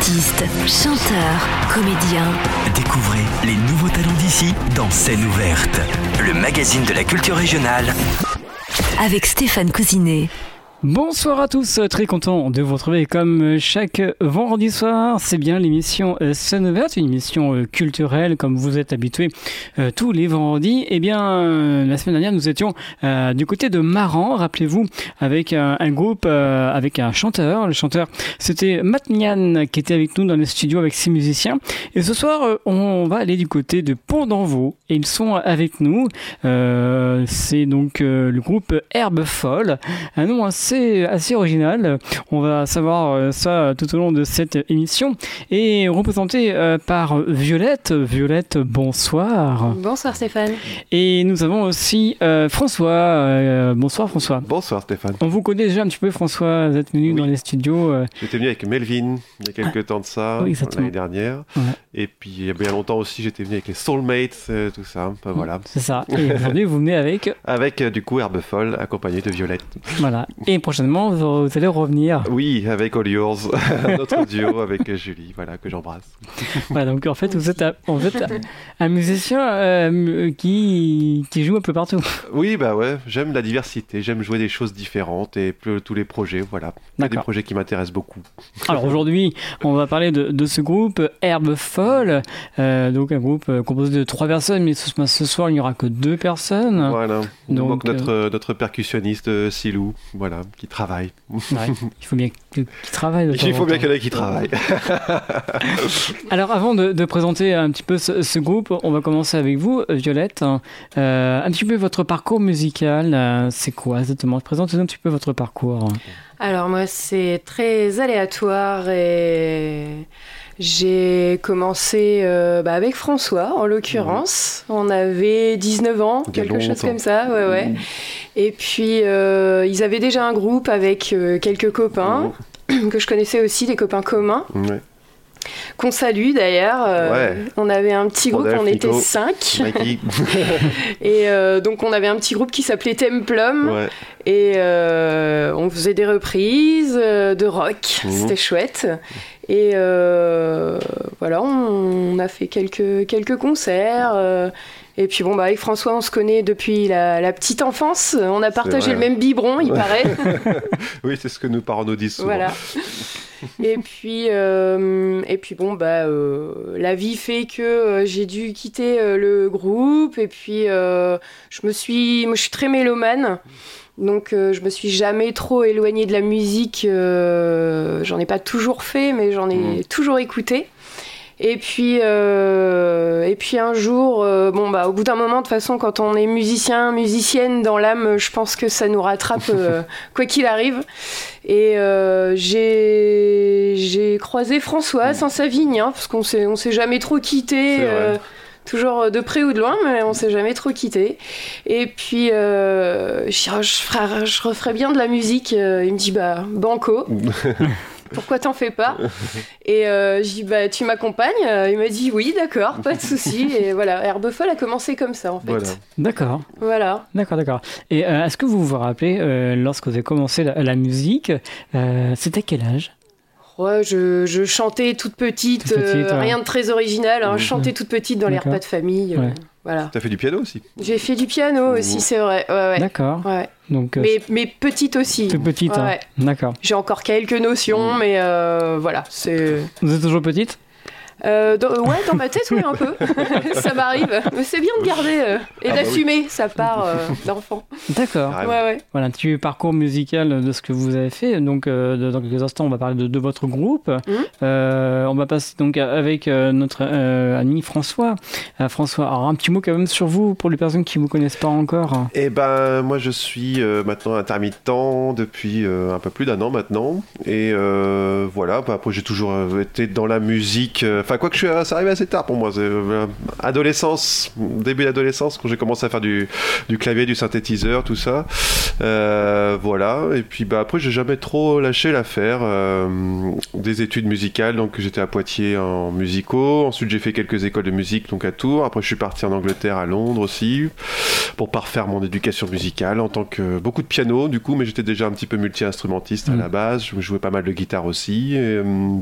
Artistes, chanteurs, comédiens. Découvrez les nouveaux talents d'ici dans Scène ouverte, le magazine de la culture régionale. Avec Stéphane Cousinet. Bonsoir à tous, très content de vous retrouver comme chaque vendredi soir. C'est bien l'émission Scène ouverte, une émission culturelle comme vous êtes habitués tous les vendredis. Eh bien, la semaine dernière, nous étions du côté de Maran, rappelez-vous, avec un groupe, avec un chanteur. Le chanteur, c'était Matt Nian qui était avec nous dans le studio avec ses musiciens. Et ce soir, on va aller du côté de Pont-d'Envaux et ils sont avec nous. C'est donc le groupe Herbe Folle, un nom assez original. On va savoir ça tout au long de cette émission. Et représenté par Violette. Violette, bonsoir. Bonsoir Stéphane. Et nous avons aussi François. Bonsoir François. Bonsoir Stéphane. On vous connaît déjà un petit peu François, vous êtes venu dans les studios. J'étais venu avec Melvin il y a quelques temps de ça, l'année dernière. Ouais. Et puis il y a bien longtemps aussi, j'étais venu avec les Soulmates, tout ça. Voilà. C'est ça. Et aujourd'hui, vous venez avec avec du coup Herbe Folle, accompagné de Violette. Voilà. Et prochainement, vous allez revenir. Oui, avec All Yours, notre duo avec Julie, voilà, que j'embrasse. Voilà, donc en fait, vous êtes un musicien qui joue un peu partout. Oui, bah ouais, j'aime la diversité, j'aime jouer des choses différentes et tous les projets, voilà. Des projets qui m'intéressent beaucoup. Alors aujourd'hui, on va parler de ce groupe Herbe Folle, donc un groupe composé de 3 personnes, mais ce soir, il n'y aura que 2 personnes. Voilà, donc notre percussionniste Silou, voilà, qui travaille. Ouais, il faut bien qu'il travaille. Il faut bien qu'il y en ait qui travaillent. Alors avant de présenter un petit peu ce groupe, on va commencer avec vous, Violette. Un petit peu votre parcours musical, c'est quoi exactement? Présentez-nous un petit peu votre parcours. Alors moi, c'est très aléatoire et j'ai commencé avec François, en l'occurrence. On avait 19 ans, quelque chose comme ça. Ouais. Et puis, ils avaient déjà un groupe avec quelques copains que je connaissais aussi, des copains communs. Ouais. Qu'on salue d'ailleurs. On avait un petit groupe, on était 5. Et donc on avait un petit groupe qui s'appelait Templum. Ouais. Et on faisait des reprises de rock. C'était chouette. Et voilà, on a fait quelques concerts. Et puis bon, avec François, on se connaît depuis la petite enfance. On a partagé le même biberon, il paraît. Oui, c'est ce que nos parents nous disent souvent. Voilà. Et puis bon, la vie fait que j'ai dû quitter le groupe. Et puis, moi, je suis très mélomane. Donc, je me suis jamais trop éloignée de la musique. J'en ai pas toujours fait, mais j'en ai toujours écouté. Et puis un jour, au bout d'un moment, de toute façon, quand on est musicienne dans l'âme, je pense que ça nous rattrape quoi qu'il arrive. Et j'ai croisé François sans Savigne, parce qu'on s'est jamais trop quittés. Toujours de près ou de loin, mais on s'est jamais trop quittés. Et puis, je referais bien de la musique. Il me dit, banco. Pourquoi t'en fais pas? Et je dis, tu m'accompagnes? Il m'a dit, oui, d'accord, pas de souci. Et voilà, Herbe Folle a commencé comme ça, en fait. Voilà. D'accord. Voilà. D'accord. Et est-ce que vous vous rappelez, lorsque vous avez commencé la musique, c'était quel âge? Ouais, je chantais toute petite, rien de très original. Je chantais toute petite dans les repas de famille. Voilà. T'as fait du piano aussi? J'ai fait du piano aussi, c'est vrai. Ouais. D'accord. Ouais. Donc, mais petite aussi. Toute petite, ouais. D'accord. J'ai encore quelques notions, mais voilà. Vous êtes toujours petite? Dans ma tête, oui, un peu. Ça m'arrive. Mais c'est bien de garder et d'assumer sa part d'enfant. D'accord. Ouais. Voilà un petit parcours musical de ce que vous avez fait. Donc, dans quelques instants, on va parler de votre groupe. On va passer donc avec notre ami François. François, alors un petit mot quand même sur vous pour les personnes qui ne vous connaissent pas encore. Eh ben, moi, je suis maintenant intermittent depuis un peu plus d'1 an maintenant. Et voilà, après, j'ai toujours été dans la musique. Quoique ça arrive assez tard pour moi. C'est début d'adolescence, quand j'ai commencé à faire du clavier, du synthétiseur, tout ça. Voilà. Et puis après, j'ai jamais trop lâché l'affaire. Des études musicales, donc j'étais à Poitiers en musicaux. Ensuite, j'ai fait quelques écoles de musique, donc à Tours. Après, je suis parti en Angleterre, à Londres aussi, pour parfaire mon éducation musicale en tant que beaucoup de piano, du coup, mais j'étais déjà un petit peu multi-instrumentiste à la base. Je jouais pas mal de guitare aussi.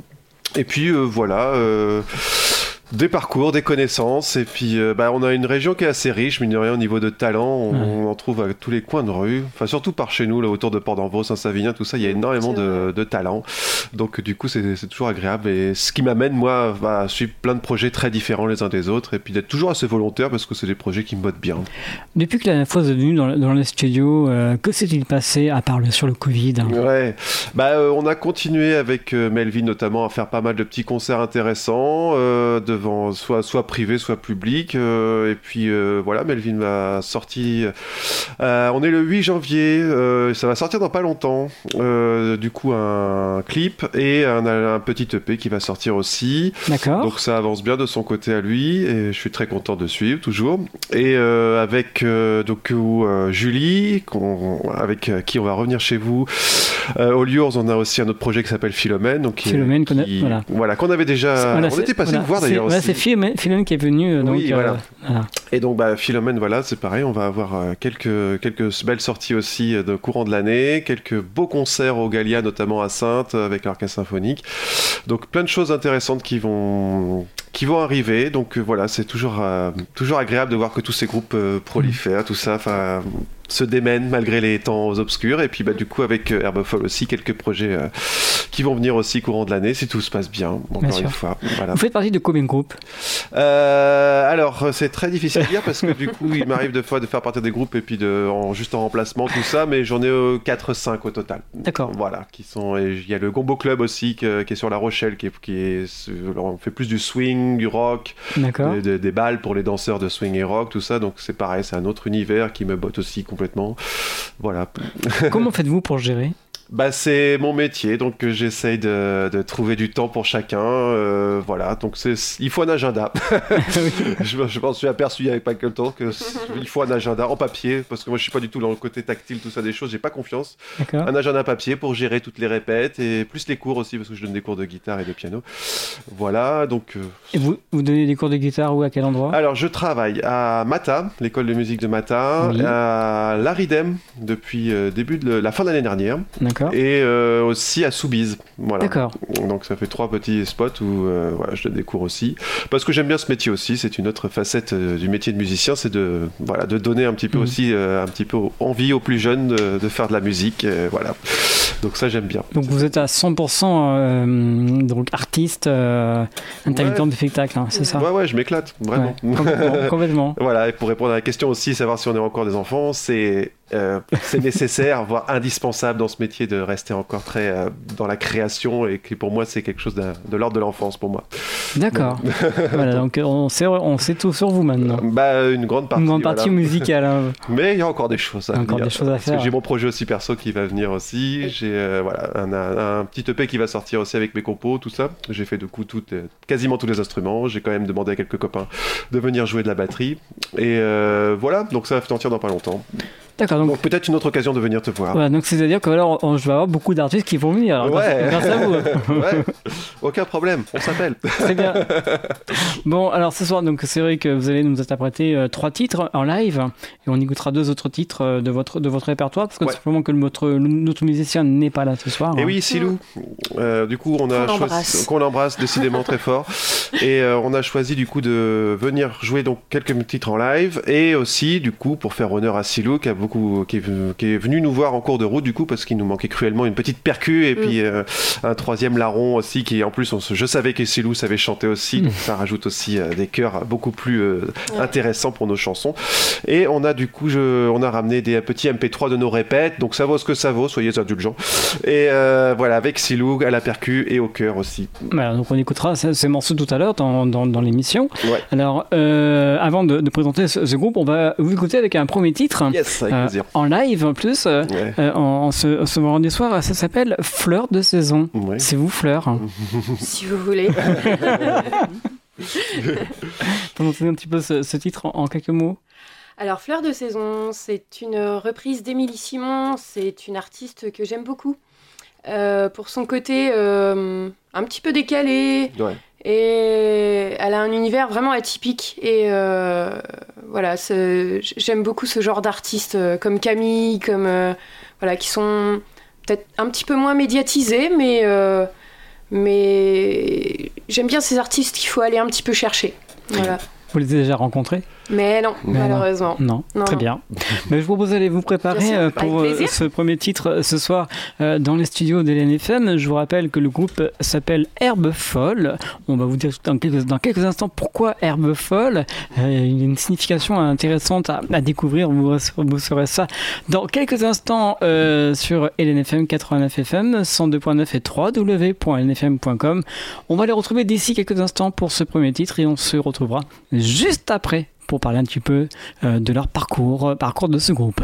Et puis voilà, des parcours, des connaissances, et puis on a une région qui est assez riche, mine de rien, au niveau de talent, on en trouve à tous les coins de rue, enfin surtout par chez nous, là autour de Port-d'Envaux, Saint-Savinien, tout ça, il y a énormément de talent, donc du coup c'est toujours agréable, et ce qui m'amène moi à suivre plein de projets très différents les uns des autres, et puis d'être toujours assez volontaire, parce que c'est des projets qui me bottent bien. Depuis que la dernière fois vous êtes venu dans les studios, que s'est-il passé à part sur le Covid? Ouais, on a continué avec Melvin notamment à faire pas mal de petits concerts intéressants, devant soit privé, soit public. Et puis voilà, Melvin m'a sorti. On est le 8 janvier, ça va sortir dans pas longtemps. Du coup, un clip et un petit EP qui va sortir aussi. D'accord. Donc ça avance bien de son côté à lui et je suis très content de suivre toujours. Et avec Julie, avec qui on va revenir chez vous. Au Lures, on a aussi un autre projet qui s'appelle Philomène. Donc Philomène, qu'on avait déjà. On était passé le voir d'ailleurs. C'est Philomène qui est venu. Donc, oui, voilà. Et donc Philomène, voilà, c'est pareil, on va avoir quelques belles sorties aussi de courant de l'année, quelques beaux concerts au Gallia, notamment à Saintes, avec l'orchestre symphonique. Donc plein de choses intéressantes qui vont arriver. Donc voilà, c'est toujours agréable de voir que tous ces groupes prolifèrent, tout ça, se démènent malgré les temps obscurs. Et puis du coup avec Herbefolle aussi, quelques projets qui vont venir aussi courant de l'année, si tout se passe bien, encore une fois. Voilà. Vous faites partie de combien de groupes? Alors c'est très difficile à dire parce que du coup il m'arrive de fois de faire partie des groupes et puis juste en remplacement tout ça, mais j'en ai 4-5 au total. D'accord. Voilà, il y a le Gombo Club aussi qui est sur La Rochelle, on fait plus du swing, du rock, des balles pour les danseurs de swing et rock, tout ça, donc c'est pareil, c'est un autre univers qui me botte aussi complètement. Voilà. Comment faites-vous pour gérer? C'est mon métier, donc j'essaye de trouver du temps pour chacun. Voilà, donc il faut un agenda. Je m'en suis aperçu avec Michael Tour qu'il faut un agenda en papier, parce que moi je suis pas du tout dans le côté tactile, tout ça, des choses, j'ai pas confiance. D'accord. Un agenda papier pour gérer toutes les répètes et plus les cours aussi, parce que je donne des cours de guitare et de piano. Voilà, donc. Et vous donnez des cours de guitare où, à quel endroit? Alors je travaille à Mata, l'école de musique de Mata, à l'Aridem depuis la fin de l'année dernière. D'accord. Et aussi à Soubise. Voilà. D'accord. Donc ça fait 3 petits spots où je donne des cours aussi. Parce que j'aime bien ce métier aussi, c'est une autre facette du métier de musicien, c'est de donner un petit peu aussi un petit peu envie aux plus jeunes de faire de la musique. Voilà. Donc ça j'aime bien. Donc vous êtes à 100% donc artiste, intermittent du spectacle, hein, c'est ça? Ouais, je m'éclate, vraiment. Ouais, complètement. Voilà, et pour répondre à la question aussi, savoir si on est encore des enfants, c'est nécessaire, voire indispensable dans ce métier de rester encore très dans la création, et que pour moi c'est quelque chose de l'ordre de l'enfance pour moi. D'accord. Voilà, donc on sait tout sur vous maintenant. Une grande partie. Une grande partie musicale. Hein. Mais il y a encore des choses à venir. Parce que j'ai mon projet aussi perso qui va venir aussi. J'ai un petit EP qui va sortir aussi avec mes compos, tout ça. J'ai fait du coup quasiment tous les instruments. J'ai quand même demandé à quelques copains de venir jouer de la batterie. Et voilà, donc ça va sortir dans pas longtemps. D'accord, donc peut-être une autre occasion de venir te voir. Voilà, donc c'est-à-dire que là, je vais avoir beaucoup d'artistes qui vont venir. Alors, grâce à vous. Ouais, aucun problème, on s'appelle. Très bien. Bon, alors ce soir, donc c'est vrai que vous allez nous interpréter 3 titres en live, et on écoutera 2 autres titres de votre répertoire, parce que tout simplement que notre musicien n'est pas là ce soir. Et oui, Silou. Du coup, on l'embrasse décidément très fort, et on a choisi du coup de venir jouer donc quelques titres en live, et aussi du coup pour faire honneur à Silou qui est venu nous voir en cours de route du coup, parce qu'il nous manquait cruellement une petite percu et puis un 3e larron aussi, qui en plus je savais que Silou savait chanter aussi, donc ça rajoute aussi des chœurs beaucoup plus intéressants pour nos chansons. Et on a du coup on a ramené des petits MP3 de nos répètes, donc ça vaut ce que ça vaut, soyez indulgents. Et voilà, avec Silou à la percu et au chœur aussi. Voilà, donc on écoutera ces morceaux tout à l'heure dans l'émission. Ouais. Alors avant de présenter ce groupe, on va vous écouter avec un premier titre. Yes, avec plaisir. En live en plus, en ce vendredi soir, ça s'appelle Fleur de saison. Ouais. C'est vous, Fleur? Si vous voulez. Pour nous donner un petit peu ce titre en quelques mots. Alors, Fleur de saison, c'est une reprise d'Émilie Simon. C'est une artiste que j'aime beaucoup. Pour son côté un petit peu décalé. Ouais. Et elle a un univers vraiment atypique. Et voilà, j'aime beaucoup ce genre d'artistes comme Camille, Mais j'aime bien ces artistes qu'il faut aller un petit peu chercher. Voilà. Vous les avez déjà rencontrés ? Mais non, malheureusement. Non, très bien. Mais je vous propose d'aller vous préparer pour ce premier titre ce soir dans les studios d'LNFM. Je vous rappelle que le groupe s'appelle Herbe Folle. On va vous dire dans quelques instants pourquoi Herbe Folle. Il y a une signification intéressante à découvrir. Vous saurez ça dans quelques instants sur LNFM 89 FM, 102.9 et www.lnfm.com. On va les retrouver d'ici quelques instants pour ce premier titre et on se retrouvera juste après pour parler un petit peu de leur parcours de ce groupe.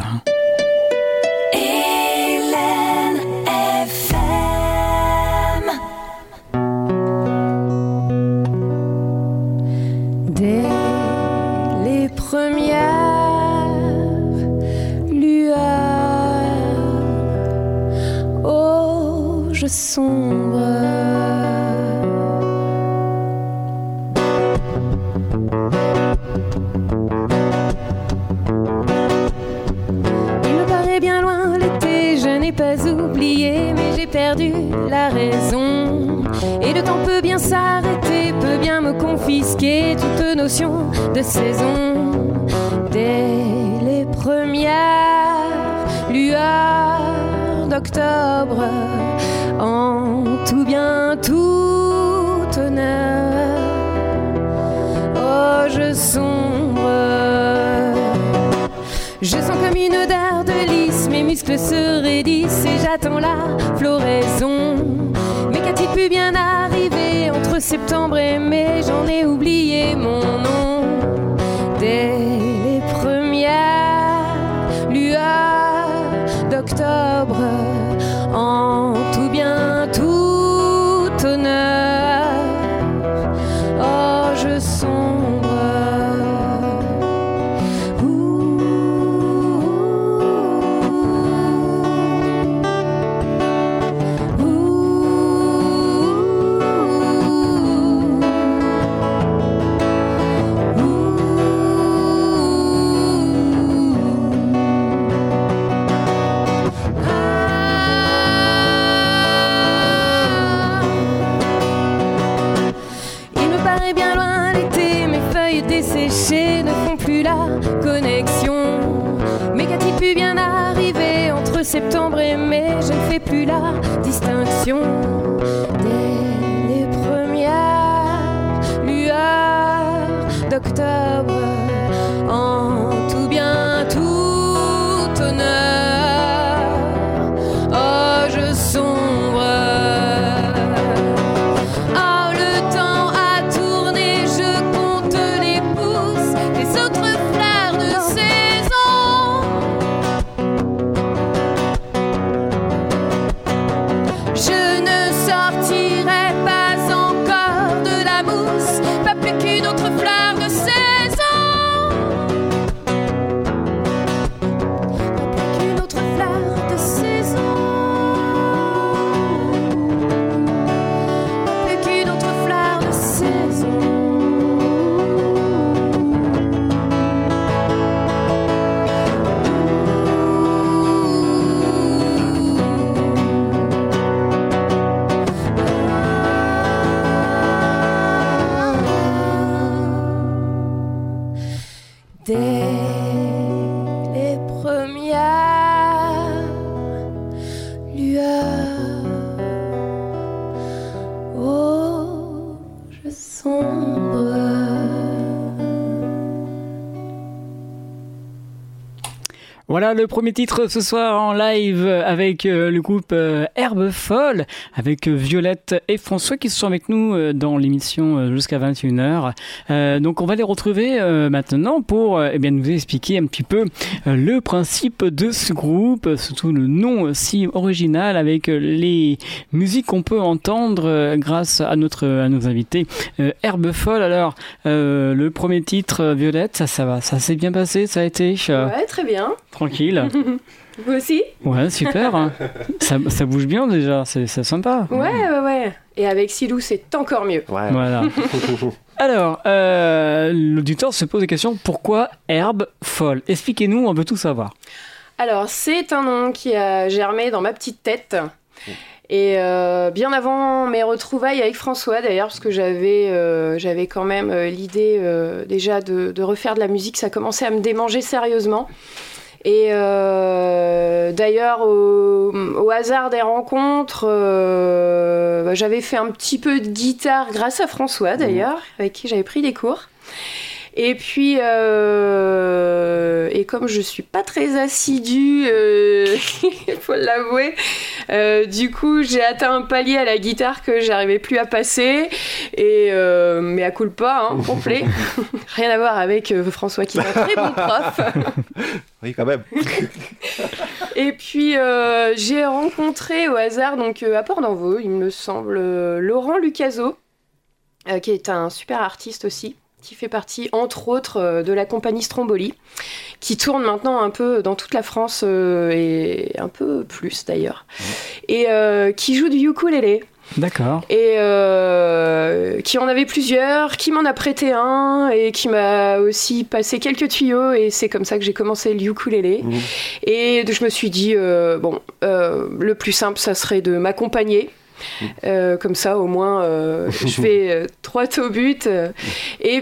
Dès les premières lueurs, oh, je sombre. Pas oublié, mais j'ai perdu la raison. Et le temps peut bien s'arrêter, peut bien me confisquer toute notion de saison. Dès les premières lueurs d'octobre, en tout bien, tout honneur, oh, je sombre. Je sens comme une odeur de lys, mes muscles se raidissent et j'attends la floraison. Mais qu'a-t-il pu bien arriver entre septembre et mai? J'en ai oublié mon nom. Dès les premières lueurs d'octobre, en tout bien, tout honneur, oh, je sombre. Desséchés ne font plus la connexion. Mais qu'a-t-il pu bien arriver entre septembre et mai? Je ne fais plus la distinction. Dès les premières lueurs d'octobre, en tout bien, tout honneur, oh, je sombre. Voilà le premier titre ce soir en live avec le groupe Herbe Folle, avec Violette et François qui sont avec nous dans l'émission jusqu'à 21h. Donc on va les retrouver maintenant pour nous expliquer un petit peu le principe de ce groupe, surtout le nom si original avec les musiques qu'on peut entendre grâce à nos invités. Herbe Folle, alors le premier titre Violette, ça va, ça s'est bien passé, ça a été ouais, très bien. Tranquille. Vous aussi? Ouais, super. Hein. Ça bouge bien déjà, c'est sympa. Ouais. Et avec Silou, c'est encore mieux. Ouais. Voilà. Alors, l'auditeur se pose la question, pourquoi Herbe Folle? Expliquez-nous, on veut tout savoir. Alors, c'est un nom qui a germé dans ma petite tête. Et bien avant mes retrouvailles avec François d'ailleurs, parce que j'avais quand même l'idée déjà de refaire de la musique, ça commençait à me démanger sérieusement. Et d'ailleurs, au hasard des rencontres, j'avais fait un petit peu de guitare grâce à François d'ailleurs, avec qui j'avais pris des cours. Et puis, et comme je suis pas très assidue, il faut l'avouer, du coup j'ai atteint un palier à la guitare que j'arrivais plus à passer, et mais à culpa, complet. Rien à voir avec François qui est un très bon prof. Oui, quand même. Et puis j'ai rencontré au hasard, donc à Port-d'Envaux, il me semble, Laurent Lucaso, qui est un super artiste aussi, qui fait partie, entre autres, de la compagnie Stromboli, qui tourne maintenant un peu dans toute la France, et un peu plus d'ailleurs, et qui joue du ukulélé. D'accord. Et qui en avait plusieurs, qui m'en a prêté un, et qui m'a aussi passé quelques tuyaux, et c'est comme ça que j'ai commencé le ukulélé. Et je me suis dit, le plus simple, ça serait de m'accompagner. Comme ça au moins je fais droit au but, et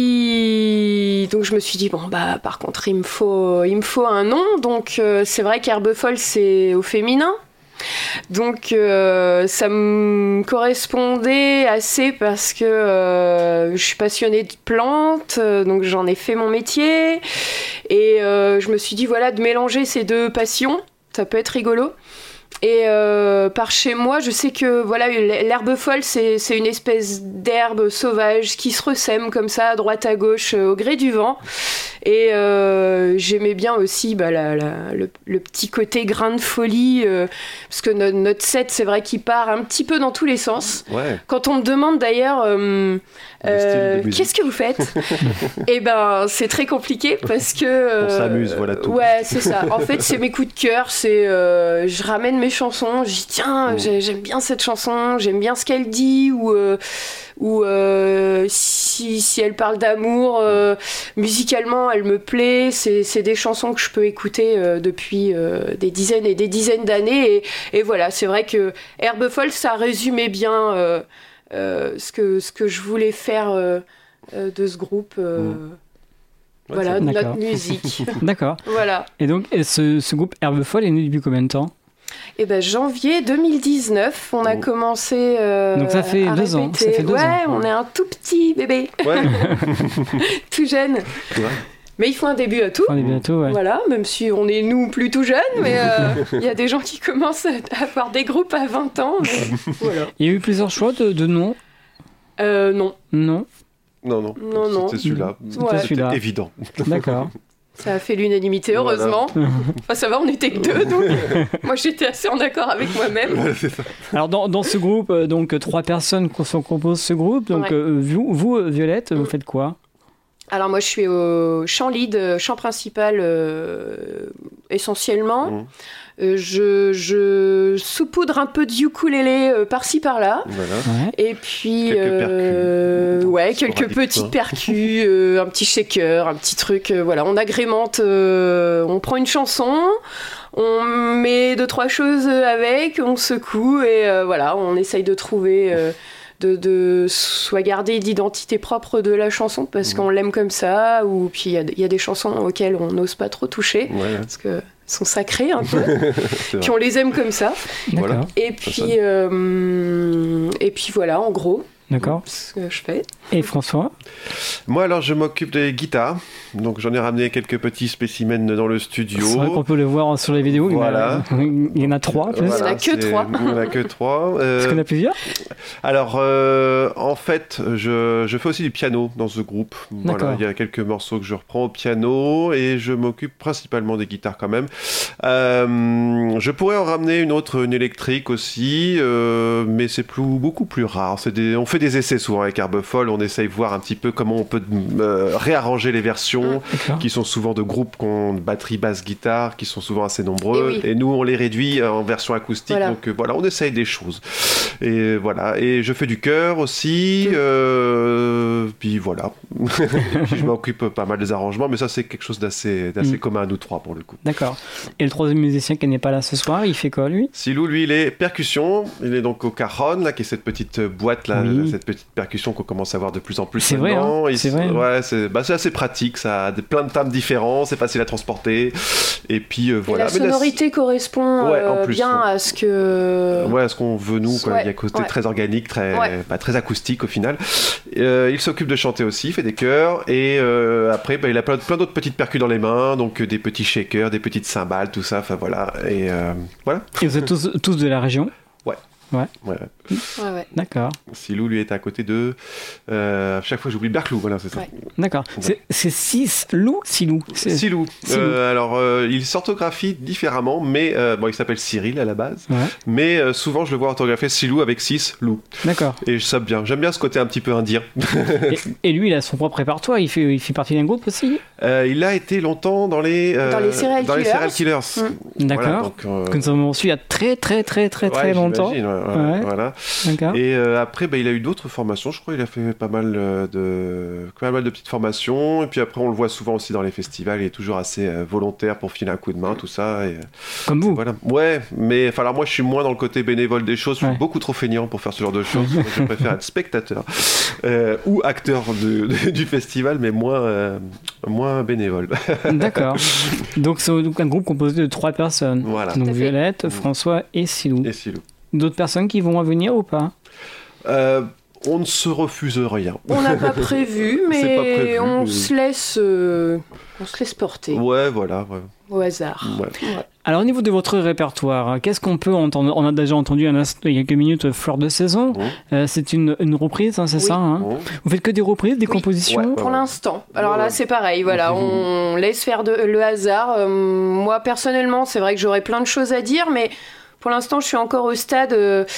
puis donc je me suis dit par contre il me faut un nom, donc c'est vrai qu'Herbefolle c'est au féminin, donc ça me correspondait assez parce que je suis passionnée de plantes, donc j'en ai fait mon métier, et je me suis dit de mélanger ces deux passions, ça peut être rigolo. Et par chez moi, je sais que l'herbefolle, c'est une espèce d'herbe sauvage qui se ressème comme ça à droite à gauche au gré du vent. Et j'aimais bien aussi le petit côté grain de folie, parce que notre set, c'est vrai qu'il part un petit peu dans tous les sens. Ouais. Quand on me demande d'ailleurs qu'est-ce que vous faites, et c'est très compliqué parce que on s'amuse, voilà tout. Ouais, c'est ça. En fait, c'est mes coups de cœur, c'est je ramène mes chansons, je dis tiens, j'aime bien cette chanson, j'aime bien ce qu'elle dit, ou si elle parle d'amour, musicalement elle me plaît, c'est des chansons que je peux écouter depuis des dizaines et des dizaines d'années, et voilà, c'est vrai que Herbefolle, ça résumait bien ce que je voulais faire de ce groupe, voilà, de notre musique. D'accord. Voilà. Et donc ce groupe Herbefolle est né depuis combien de temps ? Janvier 2019, on a commencé donc ça fait à 2 ans. Ça fait 2 ans. On est un tout petit bébé. Ouais. Tout jeune. Ouais. Mais il faut un début à tout. Ouais. Voilà, même si on est nous plus tout jeunes, mais il y a des gens qui commencent à avoir des groupes à 20 ans. Mais, voilà. Il y a eu plusieurs choix de noms ? Non. Non. Non. C'était celui-là. Ouais. C'était évident. D'accord. Ça a fait l'unanimité, heureusement. Voilà. Enfin, ça va, on était que 2, donc moi j'étais assez en accord avec moi-même. Ouais, c'est ça. Alors dans ce groupe, donc 3 personnes composent ce groupe. Donc vous, Violette, vous faites quoi ? Alors moi je suis au chant lead, chant principal essentiellement. Je saupoudre un peu de ukulélé par-ci par-là. Voilà. Ouais. Et puis quelques petites percus, un petit shaker, un petit truc, on agrémente, on prend une chanson, on met 2-3 choses avec, on secoue, et on essaye de trouver de soit garder l'identité propre de la chanson parce qu'on l'aime comme ça, ou puis il y a des chansons auxquelles on n'ose pas trop toucher parce que sont sacrés un peu, puis on les aime comme ça. D'accord. Et puis voilà, en gros. D'accord. Ce que je fais. Et François ? Moi, alors, je m'occupe des guitares. Donc, j'en ai ramené quelques petits spécimens dans le studio. C'est vrai qu'on peut le voir sur les vidéos. Voilà. Il y en a 3. Il n'y en a que 3. Il n'y en a que 3. Est-ce qu'il y en a plusieurs ? Alors, en fait, je fais aussi du piano dans ce groupe. Voilà, il y a quelques morceaux que je reprends au piano, et je m'occupe principalement des guitares quand même. Je pourrais en ramener une électrique aussi, mais c'est beaucoup plus rare. On fait fait des essais souvent avec Herbefol, on essaye de voir un petit peu comment on peut réarranger les versions, qui sont souvent de groupes qui ont batterie, basse, guitare, qui sont souvent assez nombreux, et nous on les réduit en version acoustique, donc voilà, on essaye des choses. Et voilà, et je fais du chœur aussi, puis voilà. Puis je m'occupe pas mal des arrangements, mais ça c'est quelque chose d'assez commun à nous trois pour le coup. D'accord. Et le troisième musicien qui n'est pas là ce soir, il fait quoi lui ? Silou, lui, il est percussion, il est donc au cajon, là, qui est cette petite boîte là, cette petite percussion qu'on commence à voir de plus en plus maintenant. Vrai, hein, c'est vrai. Ouais, c'est assez pratique, ça a plein de timbres différents, c'est facile à transporter, et puis voilà. Et la sonorité correspond bien à ce que... Ouais, à ce qu'on veut nous, quoi. Il y a un côté très organique, très acoustique au final. Il s'occupe de chanter aussi, il fait des chœurs, et après il a plein d'autres petites percus dans les mains, donc des petits shakers, des petites cymbales, tout ça, enfin voilà. Et voilà. Et vous êtes tous de la région ? Ouais. D'accord. Silou, lui, est à côté de... à chaque fois, j'oublie Berclou, voilà, c'est ça. D'accord. C'est Silou. Alors, il s'orthographie différemment, mais il s'appelle Cyril à la base. Ouais. Mais souvent, je le vois orthographié Silou avec 6 loup. D'accord. Et ça bien. J'aime bien ce côté un petit peu indien. et lui, il a son propre répertoire. Il fait partie d'un groupe aussi. Il a été longtemps dans les Serial Killers. D'accord. Voilà, que nous avons reçu il y a très longtemps. Voilà. Et après, il a eu d'autres formations. Je crois qu'il a fait pas mal de petites formations. Et puis après, on le voit souvent aussi dans les festivals. Il est toujours assez volontaire pour filer un coup de main, tout ça. Et, comme vous. Voilà. Ouais, mais alors moi, je suis moins dans le côté bénévole des choses. Je suis beaucoup trop feignant pour faire ce genre de choses. Je préfère être spectateur ou acteur du festival, mais moins bénévole. D'accord. Donc c'est un groupe composé de 3 personnes. Voilà. Donc Violette, François et Silou. D'autres personnes qui vont venir ou pas ? On ne se refuse rien. On n'a pas prévu, mais on se laisse porter. Ouais, voilà. Ouais. Au hasard. Ouais. Alors au niveau de votre répertoire, qu'est-ce qu'on peut entendre ? On a déjà entendu il y a quelques minutes Fleur de saison. C'est une reprise, hein, c'est ça hein ? Vous faites que des reprises, des compositions ? Pour l'instant. Alors là, c'est pareil. Voilà, on laisse faire le hasard. Moi, personnellement, c'est vrai que j'aurais plein de choses à dire, mais... Pour l'instant, je suis encore au stade.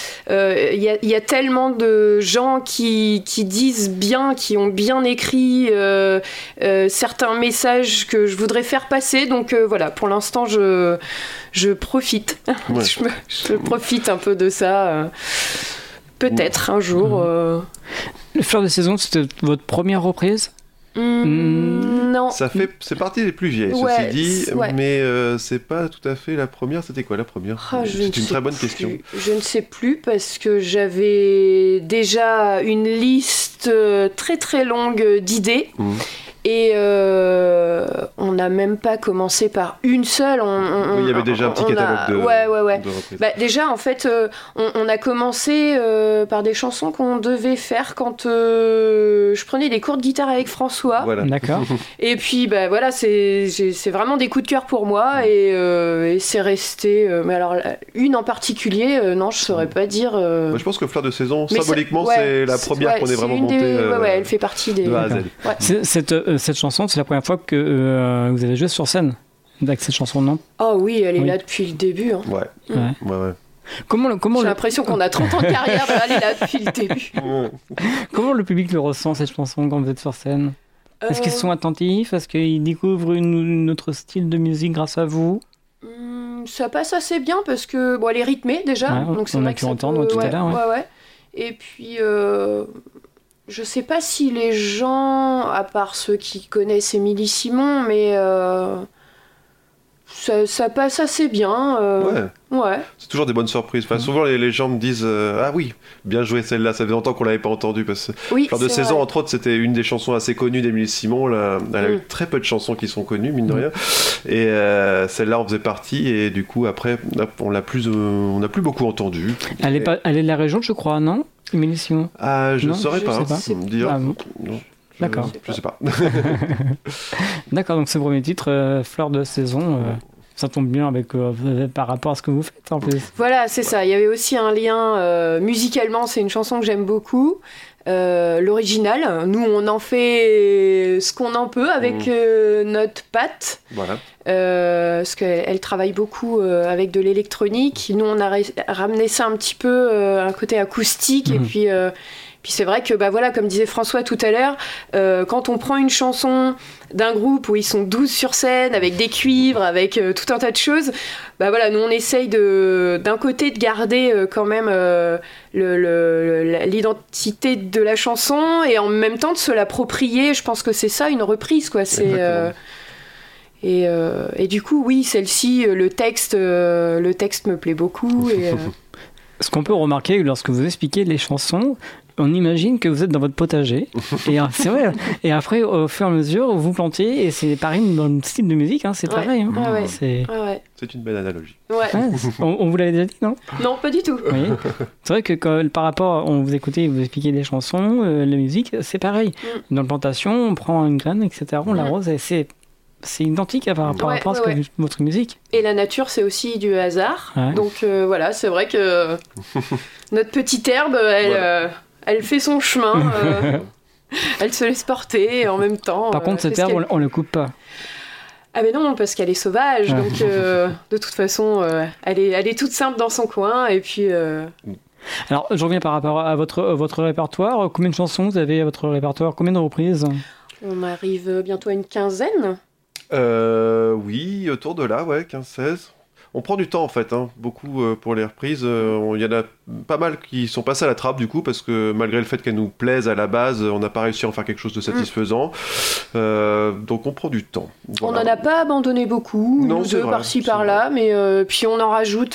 Il y a tellement de gens qui disent bien, qui ont bien écrit certains messages que je voudrais faire passer. Donc voilà, pour l'instant, je profite. Ouais. je profite un peu de ça. Peut-être un jour. Le Fleur de saison, c'était votre première reprise ? Non. C'est partie des plus vieilles, ceci dit, mais c'est pas tout à fait la première. C'était quoi la première ? C'est une très bonne question. Je ne sais plus parce que j'avais déjà une liste très très longue d'idées. Et on n'a même pas commencé par une seule. Il y avait déjà un petit catalogue de reprises. Déjà, en fait, on a commencé par des chansons qu'on devait faire quand je prenais des cours de guitare avec François. Voilà. D'accord. Et puis, voilà, c'est vraiment des coups de cœur pour moi et c'est resté. Mais alors, une en particulier, non, je ne saurais pas dire. Je pense que Fleur de saison, symboliquement, c'est la première qu'on est vraiment montée. Elle fait partie des. De A à Z. Cette chanson, c'est la première fois que vous avez joué sur scène avec cette chanson, non ? Oh oui, elle est là depuis le début. Hein. Ouais. J'ai l'impression qu'on a 30 ans de carrière, elle est là depuis le début. Comment le public le ressent, cette chanson, quand vous êtes sur scène ? Est-ce qu'ils sont attentifs ? Est-ce qu'ils découvrent un autre style de musique grâce à vous ? Ça passe assez bien parce que elle est rythmée déjà. Donc c'est on vrai a que pu entendre tout à l'heure. Ouais. Et puis... je sais pas si les gens, à part ceux qui connaissent Émilie Simon, mais ça passe assez bien. Ouais. C'est toujours des bonnes surprises. Enfin, souvent, les gens me disent ah oui, bien joué celle-là. Ça fait longtemps qu'on l'avait pas entendue. Parce que Fleur de saison, entre autres, c'était une des chansons assez connues d'Émilie Simon. Elle a eu très peu de chansons qui sont connues, mine de rien. Et celle-là en faisait partie. Et du coup, après, on n'a plus beaucoup entendu. Elle est de la région, je crois, non ? Émilie Simon. Je ne saurais pas. Dire. Non. D'accord. Je sais pas. D'accord, donc ce premier titre, Fleur de saison, ça tombe bien par rapport à ce que vous faites en plus. Voilà, c'est ça. Il y avait aussi un lien musicalement, c'est une chanson que j'aime beaucoup. L'original, nous on en fait ce qu'on en peut avec notre patte. Voilà. Parce qu'elle travaille beaucoup avec de l'électronique. Nous on a ramené ça un petit peu un côté acoustique Puis c'est vrai que, voilà, comme disait François tout à l'heure, quand on prend une chanson d'un groupe où ils sont 12 sur scène, avec des cuivres, avec tout un tas de choses, voilà, nous on essaye d'un côté de garder quand même l'identité de la chanson et en même temps de se l'approprier. Je pense que c'est ça, une reprise, quoi. Et du coup, oui, celle-ci, le texte me plaît beaucoup. Ce qu'on peut remarquer lorsque vous expliquez les chansons, on imagine que vous êtes dans votre potager. Et c'est vrai. Et après, au fur et à mesure, vous plantez. Et c'est pareil dans le style de musique. C'est pareil. Hein. Ouais. C'est une belle analogie. Ouais. On vous l'avait déjà dit, non ? Non, pas du tout. Oui. C'est vrai que par rapport, on vous écoutez, vous expliquez les chansons, la musique, c'est pareil. Dans la plantation, on prend une graine, etc. On l'arrose et c'est identique par rapport à votre musique. Et la nature, c'est aussi du hasard. Ouais. Donc voilà, c'est vrai que notre petite herbe, elle fait son chemin. Elle se laisse porter et en même temps... Par contre, cette herbe, on ne la coupe pas. Ah mais non, parce qu'elle est sauvage. Donc de toute façon, elle est toute simple dans son coin. Et puis... Alors, je reviens par rapport à votre répertoire. Combien de chansons vous avez à votre répertoire ? Combien de reprises ? On arrive bientôt à une quinzaine. Oui, autour de là, 15-16. On prend du temps en fait, beaucoup pour les reprises. Il y en a pas mal qui sont passés à la trappe du coup, parce que malgré le fait qu'elles nous plaisent à la base, on n'a pas réussi à en faire quelque chose de satisfaisant. Donc on prend du temps. Voilà. On n'en a pas abandonné beaucoup, non, deux par-ci par-là, mais puis on en rajoute.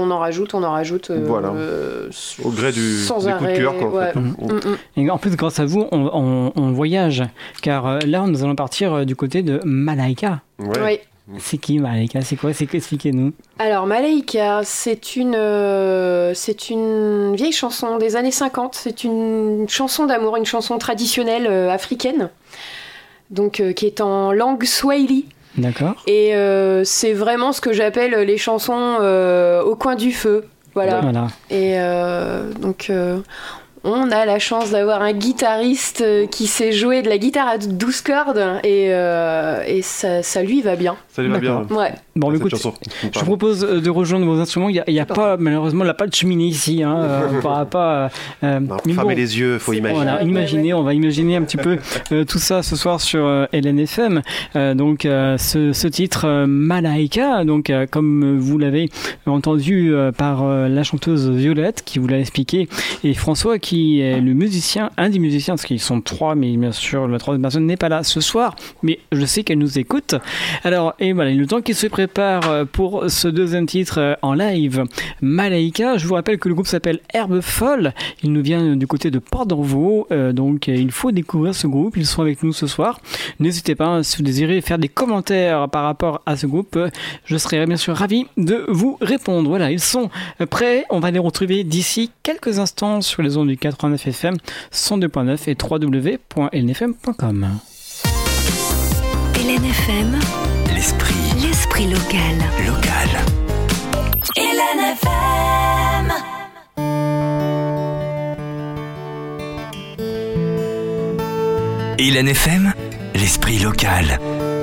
Voilà. Au gré des coups de cœur, quoi, en fait. Et en plus, grâce à vous, on voyage, car là, nous allons partir du côté de Malaika. Oui. C'est qui Malaika ? C'est quoi ? Expliquez-nous. Alors Malaika, c'est une vieille chanson des années 50. C'est une chanson d'amour, une chanson traditionnelle africaine, donc qui est en langue swahili. D'accord. Et c'est vraiment ce que j'appelle les chansons au coin du feu. Voilà. Et donc... on a la chance d'avoir un guitariste qui sait jouer de la guitare à 12 cordes et ça lui va bien. Ça lui va bien. Ouais. Bon, écoute, je vous propose de rejoindre vos instruments. Il y a pas, malheureusement, pas de cheminée ici. On pourra pas. Fermez les yeux, il faut imaginer. On va imaginer un petit peu tout ça ce soir sur LNFM. Donc, ce titre Malaika, donc comme vous l'avez entendu par la chanteuse Violette qui vous l'a expliqué, et François qui est le musicien, un des musiciens, parce qu'ils sont trois, mais bien sûr la troisième personne n'est pas là ce soir, mais je sais qu'elle nous écoute. Alors, et voilà, le temps qu'il se prépare pour ce deuxième titre en live, Malaika. Je vous rappelle que le groupe s'appelle Herbe Folle. Il nous vient du côté de Port-d'Envaux, donc il faut découvrir ce groupe. Ils sont avec nous ce soir. N'hésitez pas, si vous désirez faire des commentaires par rapport à ce groupe, je serai bien sûr ravi de vous répondre. Voilà, ils sont prêts. On va les retrouver d'ici quelques instants sur les ondes du 89 FM, 102.9 et www.lnfm.com. LNFM. L'esprit local. LNFM. LNFM, l'esprit local.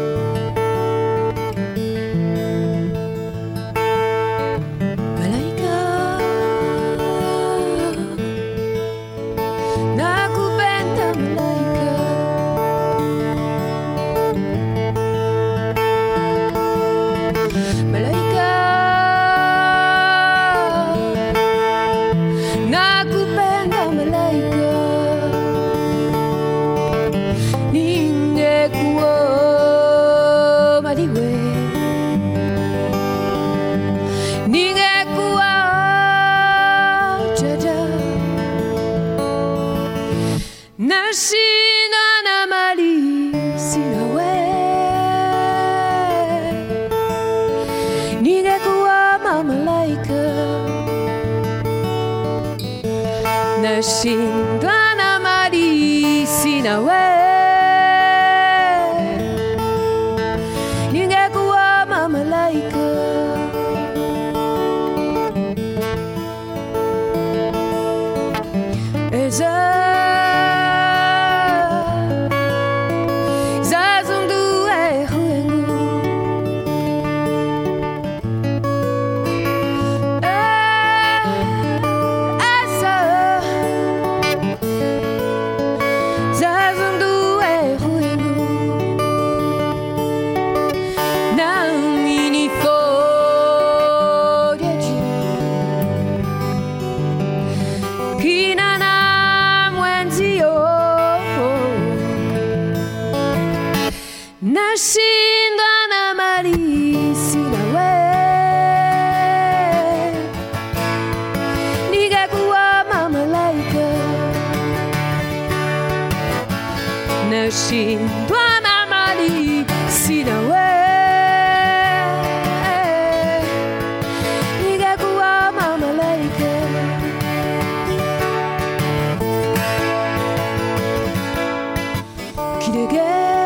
Nashindana mali sina we ningekuwa mamalaika zazundu ehuengu nashindwa na mali sina we ningekuwa malaika kidege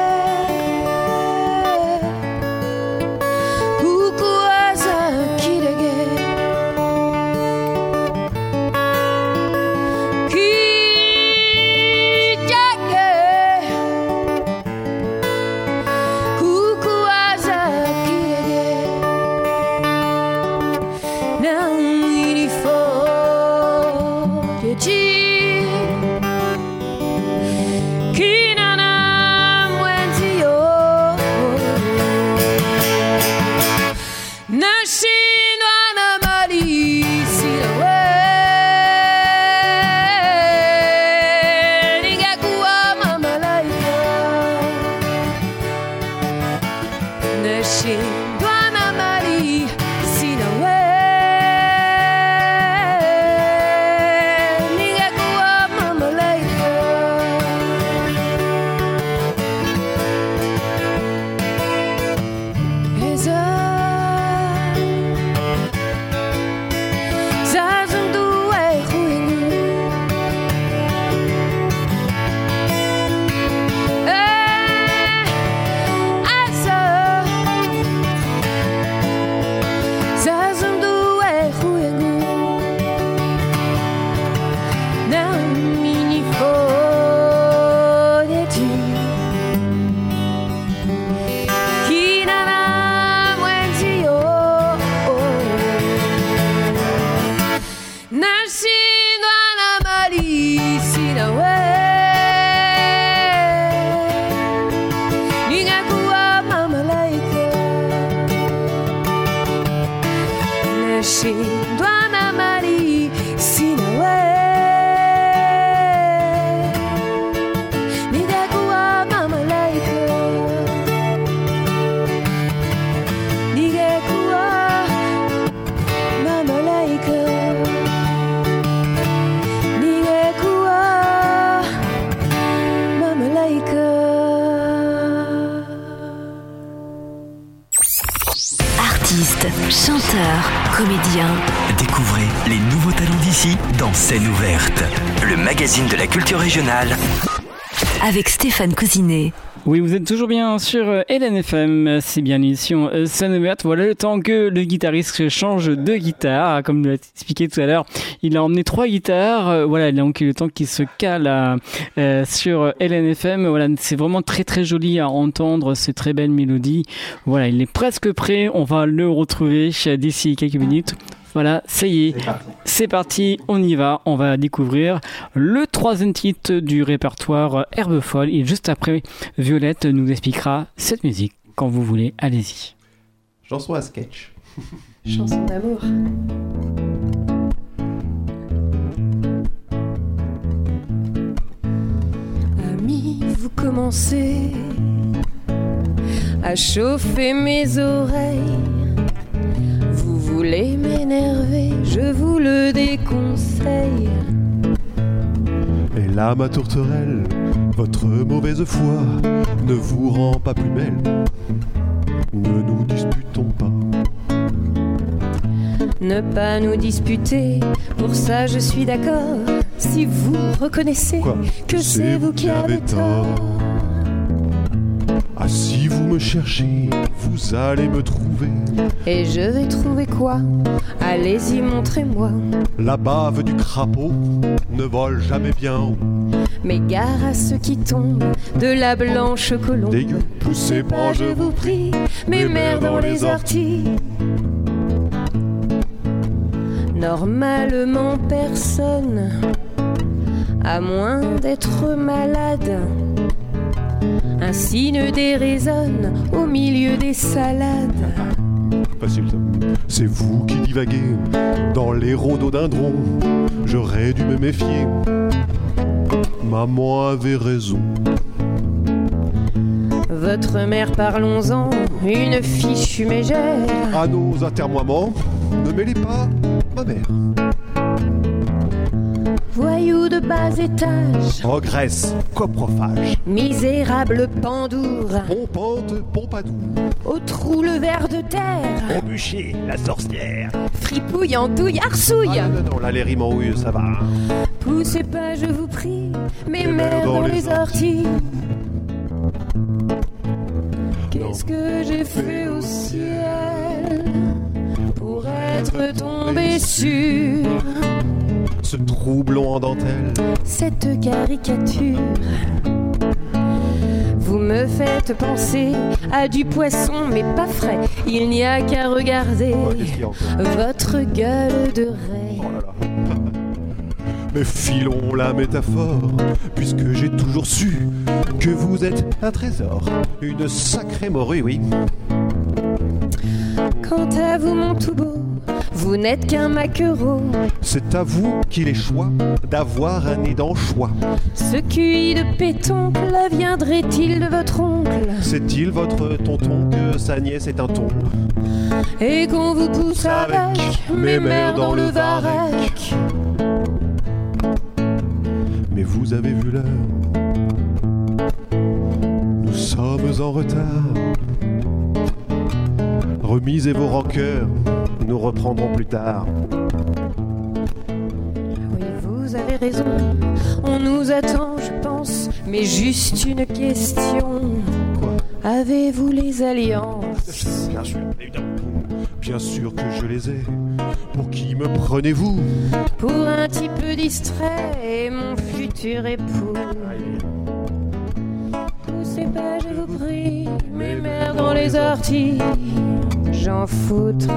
kukuwaza kidege Chanteur, comédien. Découvrez les nouveaux talents d'ici dans Scène ouverte, le magazine de la culture régionale. Avec Stéphane Cousinet. Oui, vous êtes toujours bien sur LNFM, c'est bien l'émission Scène ouverte. Voilà le temps que le guitariste change de guitare, comme je l'ai expliqué tout à l'heure. Il a emmené 3 guitares, voilà, donc le temps qu'il se cale sur LNFM. Voilà, c'est vraiment très très joli à entendre, ces très belles mélodies. Voilà, il est presque prêt, on va le retrouver d'ici quelques minutes. Voilà, ça y est, c'est parti, on y va, on va découvrir le 3e titre du répertoire Herbe Folle. Et juste après, Violette nous expliquera cette musique. Quand vous voulez, allez-y. Chanson à sketch. Chanson d'amour. Amis, vous commencez à chauffer mes oreilles. Vous voulez m'énerver, je vous le déconseille. Et là, ma tourterelle, votre mauvaise foi ne vous rend pas plus belle. Ne nous disputons pas. Ne pas nous disputer, pour ça je suis d'accord. Si vous reconnaissez que c'est vous qui avez tort. Ah, si vous me cherchez, vous allez me trouver. Et je vais trouver quoi? Allez-y, montrez-moi. La bave du crapaud ne vole jamais bien haut. Mais gare à ceux qui tombent de la blanche colombe. Dégueu, poussez pas, je vous prie, mes mères dans les orties. Normalement personne, à moins d'être malade, ainsi ne déraisonne au milieu des salades. Facile ça. C'est vous qui divaguez dans les rhododendrons. J'aurais dû me méfier. Maman avait raison. Votre mère, parlons-en, une fichue mégère. À nos atermoiements, ne mêlez pas ma mère. Voyou de de bas étage. En Grèce, coprophage. Misérable pendour. Pompante, Pompadour. Au trou le ver de terre. Au bûcher, la sorcière. Fripouille, andouille, arsouille. Ah non, là les rimes en houille, ça va. Poussez pas, je vous prie, mes mères dans les orties. Qu'est-ce que j'ai fait au ciel pour être tombé sur ce troublon en dentelle, cette caricature? Vous me faites penser à du poisson, mais pas frais. Il n'y a qu'à regarder votre gueule de raie. Oh là là. Mais filons la métaphore, puisque j'ai toujours su que vous êtes un trésor, une sacrée morue, oui. Quant à vous, mon tout beau, vous n'êtes qu'un maquereau. C'est à vous qu'il est choix d'avoir un nez d'anchois. Ce QI de pétoncle viendrait-il de votre oncle? C'est-il votre tonton que sa nièce est un ton? Et qu'on vous pousse avec mes mères dans le varech. Mais vous avez vu l'heure, nous sommes en retard. Remisez vos rancœurs, nous reprendrons plus tard. Oui, vous avez raison, on nous attend, je pense. Mais juste une question. Quoi? Avez-vous les alliances? Bien sûr, évidemment. Bien sûr que je les ai. Pour qui me prenez-vous? Pour un petit peu distrait et mon futur époux. Poussez pas, je vous prie, mes mères dans les orties. J'en foutre.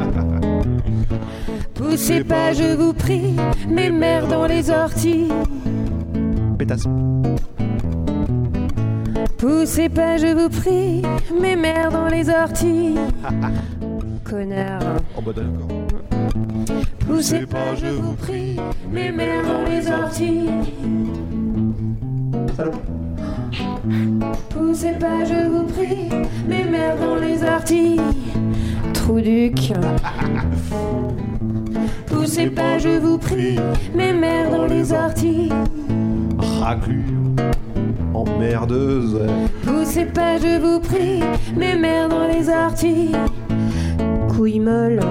Poussez pas, je vous prie, mes mères dans les orties. Pétasse. Poussez pas, je vous prie, mes mères dans les orties. Connard. En mode d'accord. Poussez pas, je vous prie, mes mères dans les orties. Poussez pas, je vous prie, mes mères dans les orties. Trouduc. Poussez pas, je vous prie, mes mères dans les orties. Raclure. Emmerdeuse. Poussez pas, je vous prie, mes mères dans les orties. Couille molle.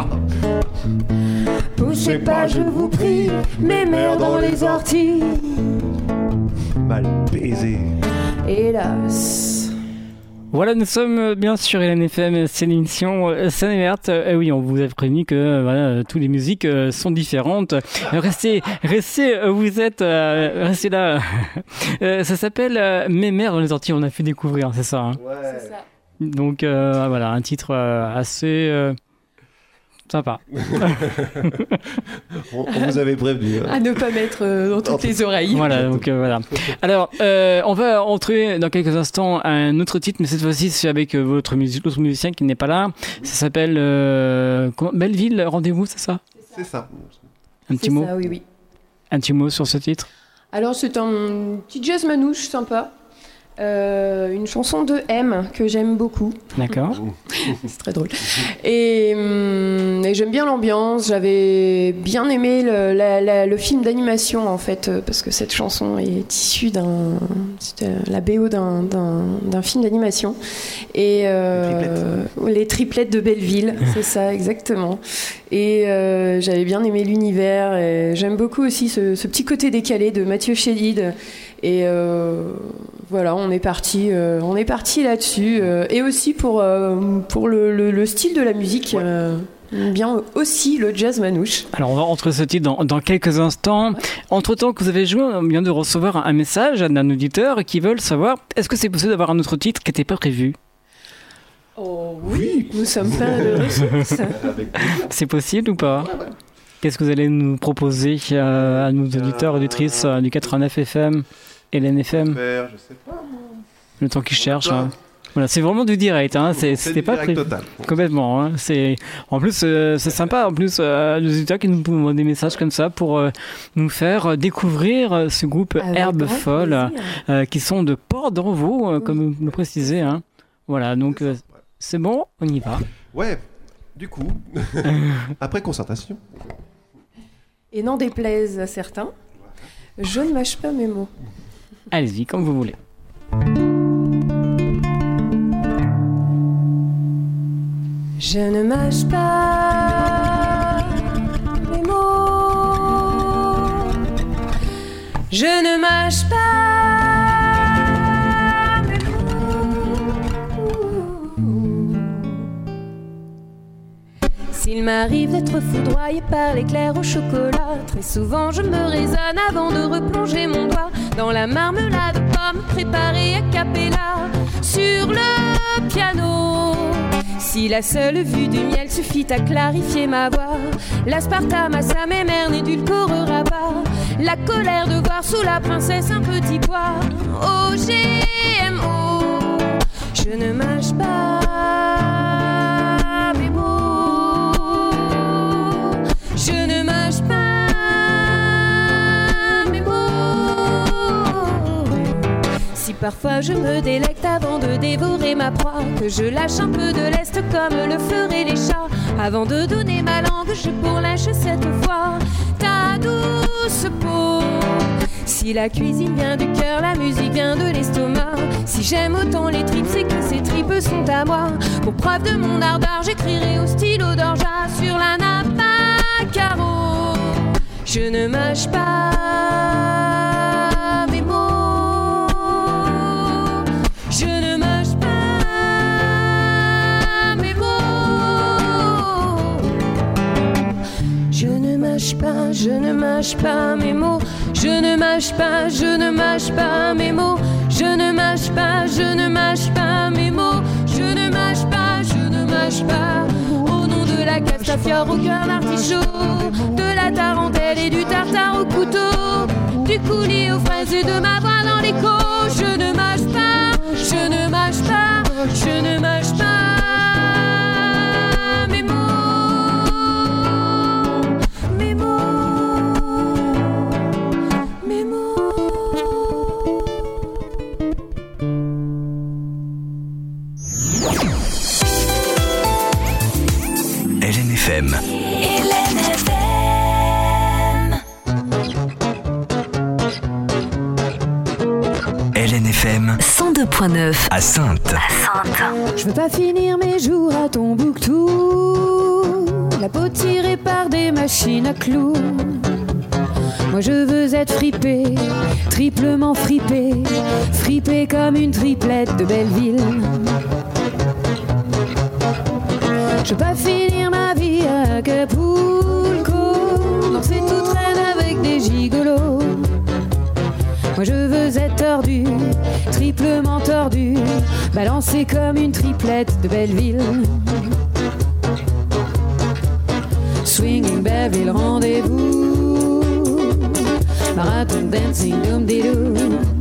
Poussez pas, je vous prie, mes mères dans les orties. Mal baisé. Hélas. Voilà, nous sommes bien sur LNFM, c'est l'émission Scène Verte. Oui, on vous a prévenu que voilà, toutes les musiques sont différentes. Restez, vous êtes, restez là. Ça s'appelle Mes mères dans les orties, on a fait découvrir, c'est ça, hein. Ouais. C'est ça. Donc voilà, un titre assez sympa. On vous avait prévenu. Hein. À ne pas mettre dans toutes les oreilles. Voilà, donc voilà. Alors, on va entrer dans quelques instants à un autre titre, mais cette fois-ci c'est avec l'autre musicien qui n'est pas là. Ça s'appelle Belleville, rendez-vous, c'est ça? C'est ça. Un petit mot. Ça, oui, oui. Un petit mot sur ce titre. Alors, c'est un petit jazz manouche sympa. Une chanson de M que j'aime beaucoup. D'accord. C'est très drôle. Et j'aime bien l'ambiance. J'avais bien aimé le film d'animation, en fait, parce que cette chanson est issue c'était la BO d'un film d'animation. Et les triplettes de Belleville, c'est ça, exactement. Et j'avais bien aimé l'univers. Et j'aime beaucoup aussi ce petit côté décalé de Mathieu Chédid. Et voilà, on est parti là-dessus. Et aussi pour le style de la musique, bien aussi le jazz manouche. Alors on va rentrer ce titre dans quelques instants. Entre-temps que vous avez joué, on vient de recevoir un message d'un auditeur qui veut savoir est-ce que c'est possible d'avoir un autre titre qui n'était pas prévu? Oh oui, nous sommes pleins de ressources. C'est possible ou pas? Qu'est-ce que vous allez nous proposer à nos auditeurs et auditrices du 89 FM et l'NFM? Je sais pas. Le temps qu'ils cherchent. Hein. Voilà, c'est vraiment du direct. Hein. C'était pas prévu. Total. Complètement. Hein. En plus, c'est sympa. En plus, les auditeurs qui nous envoient des messages comme ça pour nous faire découvrir ce groupe Herbe Folle qui sont de Port-d'Envaux, comme vous le précisez. Hein. Voilà, donc c'est bon, on y va. Ouais, du coup, après concertation. Et n'en déplaise à certains, Je ne mâche pas mes mots. Allez-y, comme vous voulez. Je ne mâche pas mes mots. Je ne mâche pas mes mots. S'il m'arrive d'être foudroyé par l'éclair au chocolat, très souvent je me raisonne avant de replonger mon doigt dans la marmelade de pommes préparée a cappella sur le piano. Si la seule vue du miel suffit à clarifier ma voix, l'aspartame à sa mémère n'édulcorera pas la colère de voir sous la princesse un petit pois. Oh GMO, je ne mâche pas mes mots. Je ne mâche pas mes mots. Si parfois je me délecte avant de dévorer ma proie, que je lâche un peu de lest comme le feraient les chats, avant de donner ma langue, je pourlèche cette fois ta douce peau. Si la cuisine vient du cœur, la musique vient de l'estomac. Si j'aime autant les tripes, c'est que ces tripes sont à moi. Pour preuve de mon ardeur, j'écrirai au stylo d'orgeat sur la nappe à carreaux. Je ne mâche pas mes mots. Je ne mâche pas mes mots. Je ne mâche pas, je ne mâche pas mes mots. Je ne mâche pas, je ne mâche pas mes mots. Je ne mâche pas, je ne mâche pas mes mots. Je ne mâche pas, je ne mâche pas. Au nom de la castafiore au cœur d'artichaut, de la tarentelle et du tartare au couteau, du coulis aux fraises et de ma voix dans l'écho. Je ne mâche pas, je ne mâche pas, je ne mâche pas mes mots. Mes mots, mes mots. LNFM. LNFM 102.9 à Saintes. Je veux pas finir mes jours à Tombouctou, la peau tirée par des machines à clous. Moi je veux être fripée, triplement fripée, fripée comme une triplette de Belleville. Je veux pas finir ma vie à Acapulco, danser toute reine avec des gigolos. Moi je veux être tordue, triplement tordue, balancée comme une triplette de Belleville. Swinging Belleville, rendez-vous, marathon dancing, doom-dee-doo,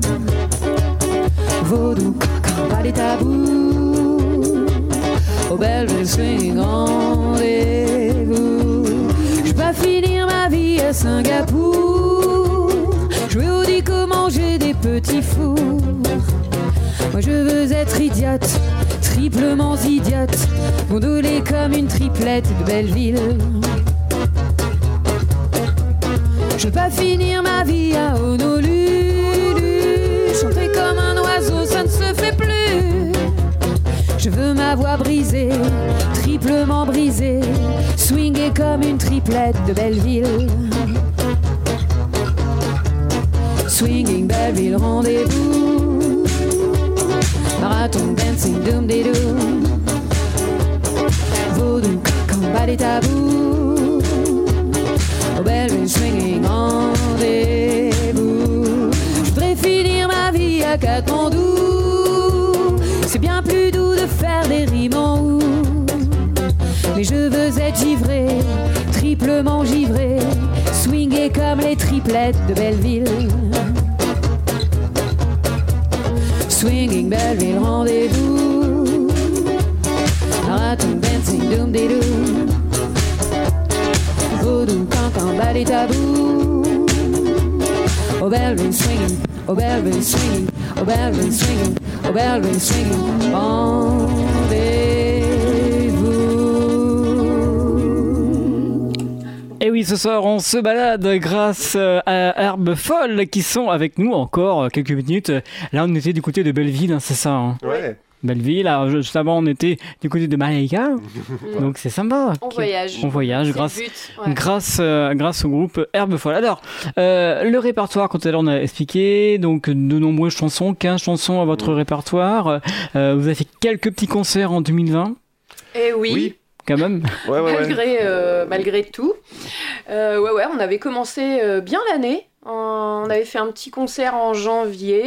vaudou, cancan, pas les tabous, au Belleville swinging, rendez-vous. Je veux pas finir ma vie à Singapour, jouer au dico, manger des petits fours. Moi je veux être idiote, triplement idiote, gondolée comme une triplette de Belleville. Je veux pas finir ma vie à Honolulu, chanter comme un oiseau, ça ne se fait plus. Je veux ma voix brisée, triplement brisée, swinguer comme une triplette de Belleville. Swinging Belleville, rendez-vous, marathon dancing, doom-dee-doo, vaudou, cancan, bas les tabous, au Belleville swinging, rendez-vous. Je voudrais finir ma vie à Katmandou, c'est bien plus doux de faire des rimes en ou. Mais je veux être givré, triplement givré, swinguer comme les triplettes de Belleville. Swinging Belleville, rendez-vous, marathon dancing, doom-dee-doo, vaudou, cancan, bas les tabous, au Belleville swinging, au Belleville swinging, au Belleville swinging, au Belleville swinging, rendez-vous. Et oui, ce soir, on se balade grâce à Herbe Folle qui sont avec nous encore quelques minutes. Là, on était du côté de Belleville, c'est ça hein. Ouais. Belleville, alors juste avant, on était du côté de Malaga. Donc c'est sympa. On voyage. On voyage C'est grâce, le but, ouais. grâce au groupe Herbe Folle. Alors, le répertoire, quand on a expliqué, donc de nombreuses chansons, 15 chansons à votre répertoire. Vous avez fait quelques petits concerts en 2020, Et oui. quand même. Ouais. Malgré tout. On avait commencé bien l'année. On avait fait un petit concert en janvier.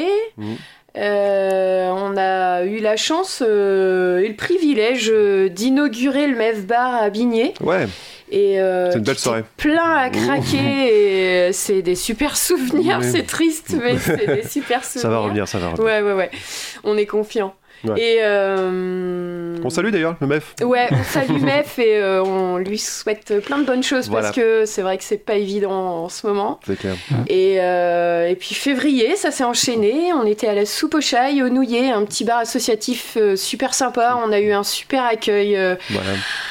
On a eu la chance et le privilège d'inaugurer le Mev Bar à Bigné. Ouais. Et c'est une belle soirée. Plein à craquer. Et c'est des super souvenirs. Oui. C'est triste, mais c'est des super souvenirs. Ça va revenir. Ouais. On est confiant. Ouais. Et On salue d'ailleurs le MEF. ouais, on salue Mef et on lui souhaite plein de bonnes choses Voilà. parce que c'est vrai que c'est pas évident en ce moment. C'est clair. Et puis février, ça s'est enchaîné. On était à la Soupe aux Chailles, au Nouillet, un petit bar associatif super sympa. On a eu un super accueil. Voilà.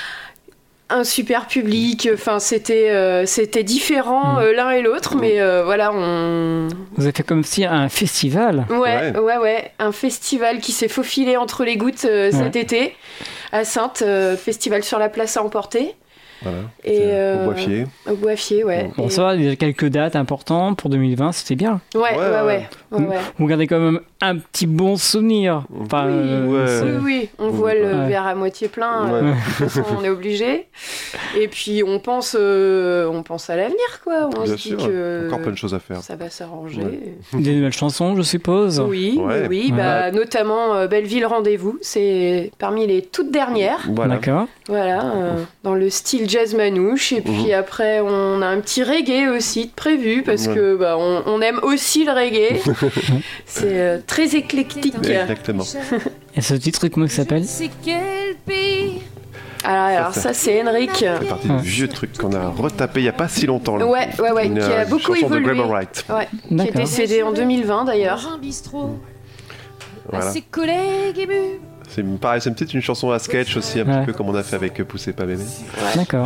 Un super public, enfin c'était différent l'un et l'autre, mais voilà, Vous avez fait comme si un festival. Ouais, un festival qui s'est faufilé entre les gouttes cet été à Saintes, festival sur la place à emporter. Voilà. Et Au Boiffier. Au Boiffier, ouais. Bon, ça va, il y a quelques dates importantes pour 2020, c'était bien. Ouais. Vous gardez quand même un petit bon souvenir. Enfin, Oui, on voit le verre à moitié plein. Ouais. De toute façon, on est obligé. Et puis on pense à l'avenir, quoi. On Bien se dit sûr, que encore plein de choses à faire. ça va s'arranger. Ouais. Des nouvelles chansons, je suppose. Oui, Ouais. bah, notamment Belleville Rendez-vous, c'est parmi les toutes dernières. Voilà. D'accord. Voilà, dans le style jazz manouche. Et puis après, on a un petit reggae aussi de prévu parce que bah, on aime aussi le reggae. C'est très éclectique. Exactement. Et ce titre, comment il s'appelle? C'est quel pays? Alors ça c'est Henrik. C'est parti du vieux truc qu'on a retapé il n'y a pas si longtemps. Là. Ouais, Une, qui a beaucoup chanson évolué. de Graham Wright. Ouais, qui D'accord. est décédé en 2020 d'ailleurs. Dans un bistrot, Voilà. à ses collègues émus. C'est pareil, c'est peut-être une chanson à sketch aussi, un petit peu comme on a fait avec Poussez pas bébé. D'accord.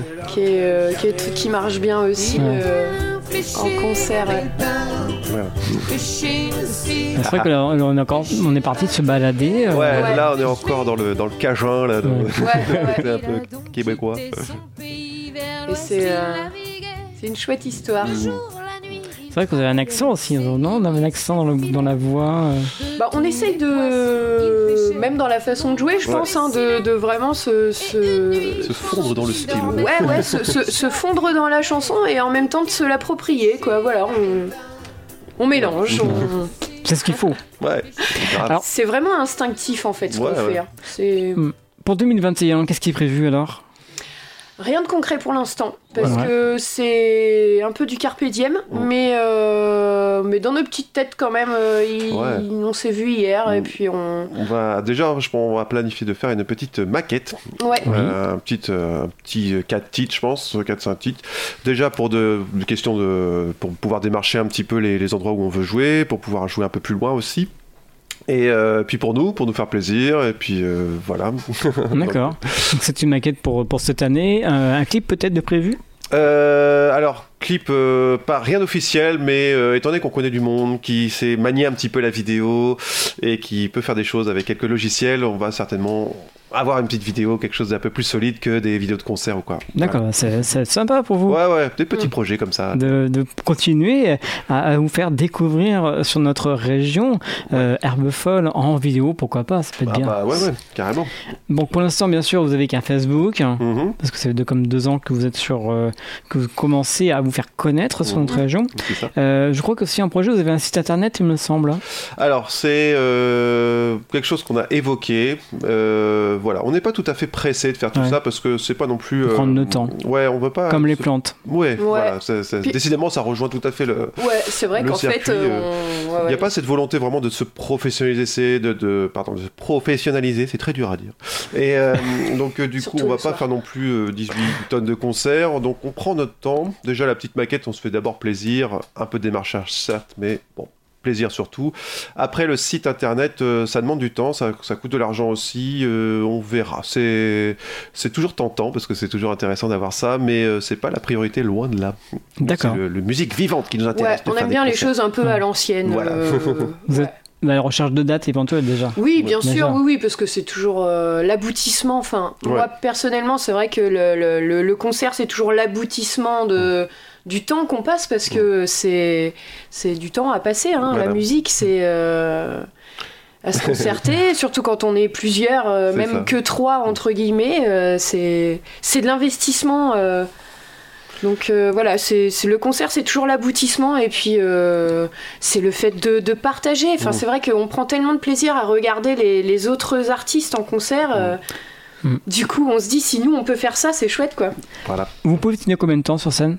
Qui marche bien aussi en concert. Voilà. C'est vrai qu'on est parti de se balader. Ouais, là on est encore dans le Cajun, là, Ouais. un peu québécois. Et c'est une chouette histoire. C'est vrai que vous avez un accent aussi, non? On avait un accent dans la voix. Bah, on essaye de, même dans la façon de jouer, je pense, de vraiment Se fondre dans le style. se fondre dans la chanson et en même temps de se l'approprier, quoi. Voilà, on mélange. C'est ce qu'il faut. Ouais. Alors- C'est vraiment instinctif en fait ce qu'on Ouais. fait. Hein. C'est Pour 2021, qu'est-ce qui est prévu alors? rien de concret pour l'instant parce Ouais. que c'est un peu du carpe diem, mais dans nos petites têtes quand même, on s'est vu hier et puis on va planifier de faire une petite maquette. Ouais. Un petit 4 titres, je pense, 4-5 titres. Déjà pour pour pouvoir démarcher un petit peu les endroits où on veut jouer, pour pouvoir jouer un peu plus loin aussi. Et puis pour nous faire plaisir, et puis voilà. D'accord. Donc c'est une maquette pour cette année. Un clip peut-être de prévu? Alors, clip, pas rien d'officiel, mais étant donné qu'on connaît du monde, qui sait manier un petit peu la vidéo et qui peut faire des choses avec quelques logiciels, on va certainement avoir une petite vidéo, quelque chose d'un peu plus solide que des vidéos de concert ou quoi. D'accord, c'est sympa pour vous. Ouais, des petits projets comme ça. De continuer à vous faire découvrir sur notre région Herbe Folle en vidéo, pourquoi pas, ça peut être bien. Ouais, carrément. Bon, pour l'instant, bien sûr, vous avez qu'un Facebook, parce que ça fait comme 2 ans que vous êtes que vous commencez à vous faire connaître sur notre région. C'est ça. Je crois que si en projet, vous avez un site internet, il me semble. Alors, c'est quelque chose qu'on a évoqué. Voilà, on n'est pas tout à fait pressé de faire tout ça parce que c'est pas non plus. Prendre le temps. Ouais, on veut pas. Comme les plantes. Ouais. Voilà. Puis... Décidément, ça rejoint tout à fait le. Ouais, c'est vrai qu'en circuit, fait, il n'y a pas cette volonté vraiment de se professionnaliser, de se professionnaliser, c'est très dur à dire. Et donc, du coup, on va pas faire non plus 18 tonnes de concerts. Donc, on prend notre temps. Déjà, la petite maquette, on se fait d'abord plaisir, un peu de démarchage, certes, mais bon. plaisir surtout. Après, le site internet, ça demande du temps, ça coûte de l'argent aussi, on verra. C'est toujours tentant, parce que c'est toujours intéressant d'avoir ça, mais c'est pas la priorité, loin de là. D'accord. C'est le musique vivante qui nous intéresse. Ouais, on aime bien les choses un peu à l'ancienne. Voilà. Vous êtes à la recherche de dates éventuelles déjà? Oui, bien Déjà. sûr, oui, parce que c'est toujours l'aboutissement. Enfin, moi, personnellement, c'est vrai que le concert, c'est toujours l'aboutissement du temps qu'on passe, parce que c'est du temps à passer. Hein. Voilà. La musique, c'est à se concerter, surtout quand on est plusieurs, même ça. que 3, entre guillemets, c'est de l'investissement. Donc voilà, c'est le concert, c'est toujours l'aboutissement, et puis c'est le fait de partager. Enfin, c'est vrai qu'on prend tellement de plaisir à regarder les autres artistes en concert. Du coup, on se dit, si nous on peut faire ça, c'est chouette, quoi. Voilà. Vous pouvez tenir combien de temps sur scène?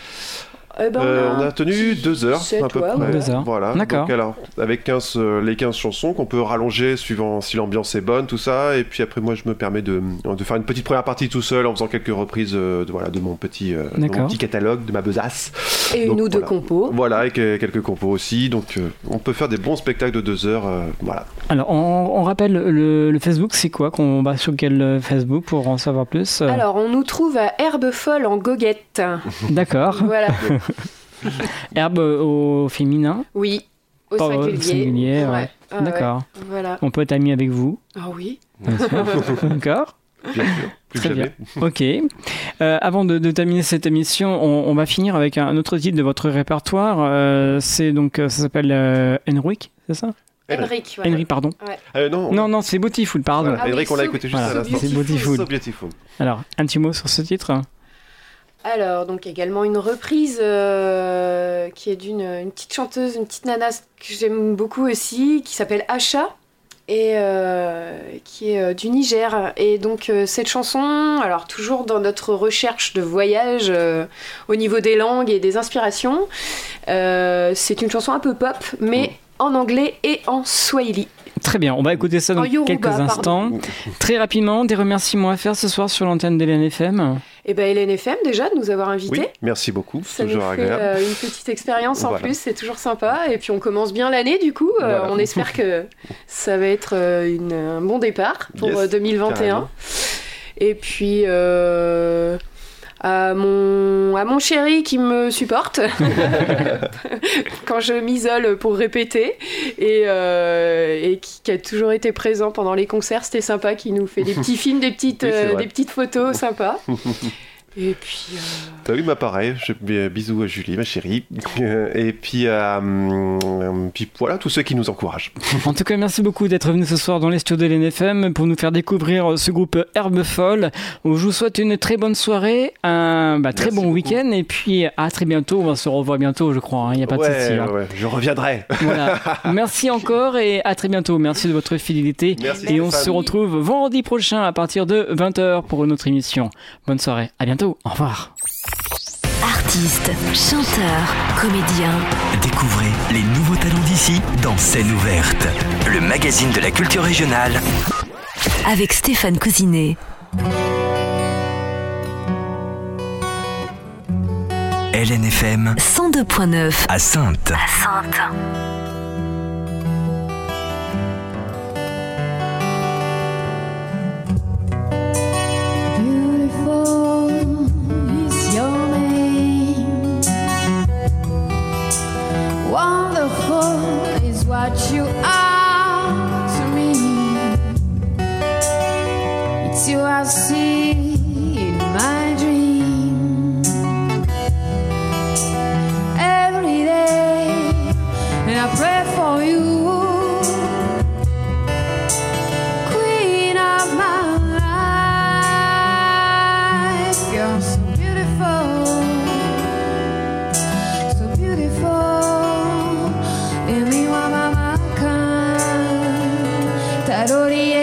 On a tenu 2 heures 7, à peu ouais, près. ouais. 2 heures. Voilà. D'accord. Donc, alors, avec les 15 chansons qu'on peut rallonger suivant si l'ambiance est bonne, tout ça. Et puis après, moi, je me permets de faire une petite première partie tout seul en faisant quelques reprises de mon petit catalogue, de ma besace. Et Donc, une ou deux voilà. compos. Voilà, et quelques compos aussi. Donc, on peut faire des bons spectacles de 2 heures. Voilà. Alors, on rappelle le Facebook, c'est quoi? Qu'on va sur quel Facebook pour en savoir plus? Alors, on nous trouve à Herbe Folle en goguette. D'accord. Voilà. Herbe au féminin? Oui, au Pas au singulier. singulier, ouais. Ah, D'accord. ouais. Voilà. On peut être ami avec vous? Ah oui. Bien sûr. D'accord. Bien sûr. Plus Très jamais. Ok. Avant de terminer cette émission, on va finir avec un autre titre de votre répertoire. C'est donc, ça s'appelle Henrik, c'est ça? Henrik, voilà. Henrik, pardon. Non, Non, c'est Beautiful, pardon. Voilà, Ah oui, Henrik, on l'a So- écouté juste voilà, à l'instant. c'est Beautiful. So Beautiful. Alors, un petit mot sur ce titre? Alors, donc également une reprise qui est d'une petite chanteuse, une petite nana que j'aime beaucoup aussi, qui s'appelle Asha, et qui est du Niger. Et donc cette chanson, alors toujours dans notre recherche de voyage au niveau des langues et des inspirations, c'est une chanson un peu pop, mais en anglais et en swahili. Très bien, on va écouter ça dans En Yoruba, quelques instants. Très rapidement, des remerciements à faire ce soir sur l'antenne d'Hélène FM. Et bien Hélène FM déjà de nous avoir invités. Oui, merci beaucoup. Ça C'est nous toujours fait agréable. une petite expérience en Voilà. plus, c'est toujours sympa. Et puis on commence bien l'année du coup. Voilà. On espère que ça va être un bon départ pour Yes, 2021. carrément. Et puis à mon chéri qui me supporte quand je m'isole pour répéter et qui a toujours été présent pendant les concerts. C'était sympa, qui nous fait des petits films, des petites photos sympas. Et puis Oui, bah pareil, bisous à Julie, ma chérie. Et puis voilà, tous ceux qui nous encouragent. En tout cas, merci beaucoup d'être venu ce soir dans les studios d'Hélène FM pour nous faire découvrir ce groupe Herbe Folle. Je vous souhaite une très bonne soirée, un très Merci bon beaucoup. week-end, et puis à très bientôt. On va se revoir bientôt, je crois. Il n'y a pas de souci. Hein. Ouais, je reviendrai. Voilà. Merci encore et à très bientôt. Merci de votre fidélité. Merci, Et on Stéphane. se retrouve vendredi prochain à partir de 20h pour une autre émission. Bonne soirée. À bientôt. Au revoir. Artistes, chanteurs, comédiens. Découvrez les nouveaux talents d'ici dans Scène ouverte, le magazine de la culture régionale. Avec Stéphane Cousinet. LNFM 102.9 à Saintes. à Saintes. Beautiful is your name. Wonderful is what you are to me. It's you I see in my dream every day, and I pray for you. Queen of my life, you're so beautiful, so beautiful. Et mi mamá makan, tarori